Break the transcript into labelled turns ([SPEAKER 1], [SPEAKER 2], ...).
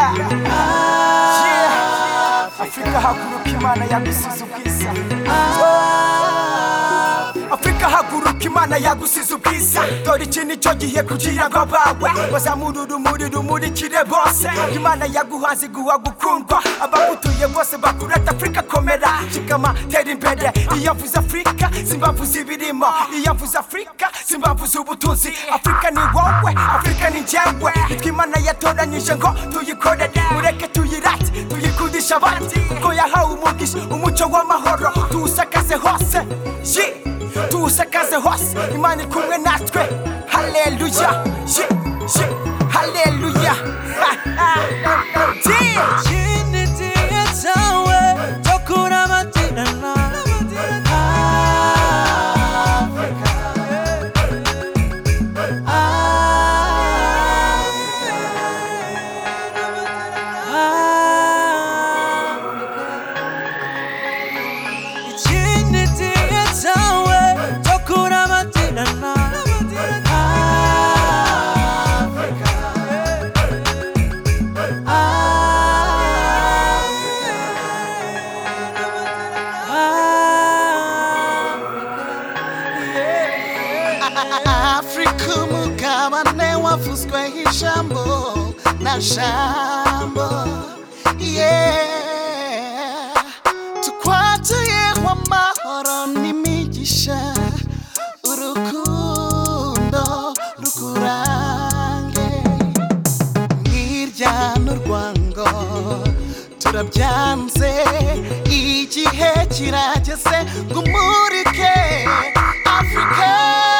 [SPEAKER 1] Afrika haguruka Imana yagusize ubwiza. Afrika haguruka Imana yagusize ubwiza. Dore iki nicyo gihe kugira ngo abawe bazamure urumuri rumurikire bose. Imana yaguhanze guha gukundwa, abagutuye bose bakurata. Afrika komera shikama tera imbere. Iyo mvuze Afrika simbavuze ibirimo, iyo mvuze Afrika simbavuze ubutunzi. Afrika ni wowe, Afrika ni njyewe, nitwe Imana yatoranyije ngo tuyikorere. Mureke tuyirate tuyikundisha abandi, kuko yahawe umugisha umuco w'amahoro. Tuwusakaze hose, tuwusakaze hose. Imana iri kumwe natwe. Haleluya, haleluya.
[SPEAKER 2] Afrika umugabane wavuzwe ijambo na jambo, tukwatuyeho amahoro n'imigisha, urukundo rukurange. Hirya n'urwango turabyanze, igihe kirageze ngo umurike Afrika.